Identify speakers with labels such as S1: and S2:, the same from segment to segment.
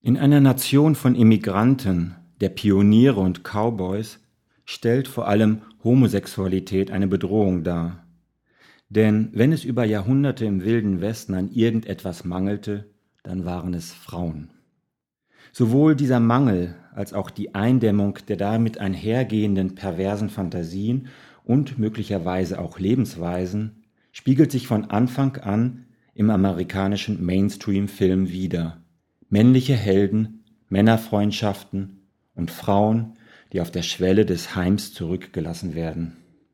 S1: In einer Nation von Immigranten, der Pioniere und Cowboys, stellt vor allem Homosexualität eine Bedrohung dar. Denn wenn es über Jahrhunderte im Wilden Westen an irgendetwas mangelte, dann waren es Frauen. Sowohl dieser Mangel als auch die Eindämmung der damit einhergehenden perversen Fantasien und möglicherweise auch Lebensweisen spiegelt sich von Anfang an im amerikanischen Mainstream-Film wider. Männliche Helden, Männerfreundschaften und Frauen, die auf der Schwelle des Heims zurückgelassen werden.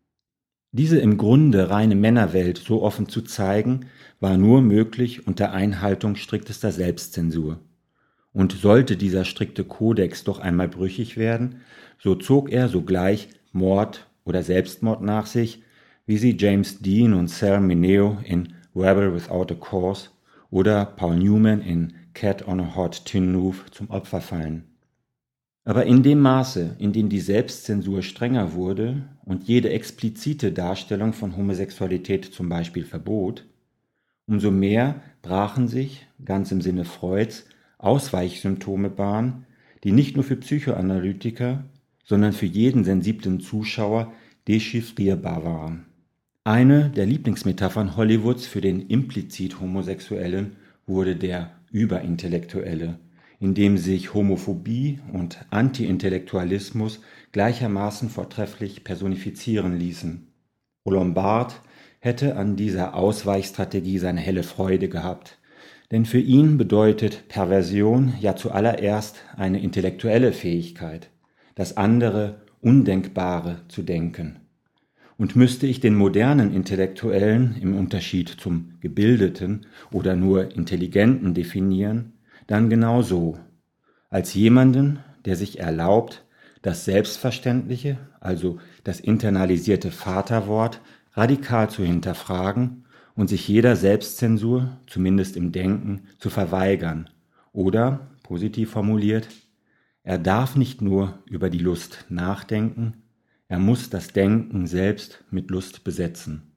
S1: Diese im Grunde reine Männerwelt so offen zu zeigen, war nur möglich unter Einhaltung striktester Selbstzensur. Und sollte dieser strikte Kodex doch einmal brüchig werden, so zog er sogleich Mord oder Selbstmord nach sich, wie sie James Dean und Sal Mineo in Rebel Without a Cause oder Paul Newman in Cat on a Hot Tin Roof zum Opfer fallen. Aber in dem Maße, in dem die Selbstzensur strenger wurde und jede explizite Darstellung von Homosexualität zum Beispiel verbot, umso mehr brachen sich, ganz im Sinne Freuds, Ausweichsymptome Bahn, die nicht nur für Psychoanalytiker, sondern für jeden sensiblen Zuschauer dechiffrierbar waren. Eine der Lieblingsmetaphern Hollywoods für den implizit Homosexuellen wurde der Überintellektuelle, in dem sich Homophobie und Anti-Intellektualismus gleichermaßen vortrefflich personifizieren ließen. Roland Barthes hätte an dieser Ausweichstrategie seine helle Freude gehabt, denn für ihn bedeutet Perversion ja zuallererst eine intellektuelle Fähigkeit, das andere, Undenkbare zu denken. Und müsste ich den modernen Intellektuellen im Unterschied zum Gebildeten oder nur Intelligenten definieren, dann genau so, als jemanden, der sich erlaubt, das Selbstverständliche, also das internalisierte Vaterwort, radikal zu hinterfragen und sich jeder Selbstzensur, zumindest im Denken, zu verweigern. Oder, positiv formuliert, er darf nicht nur über die Lust nachdenken, er muss das Denken selbst mit Lust besetzen.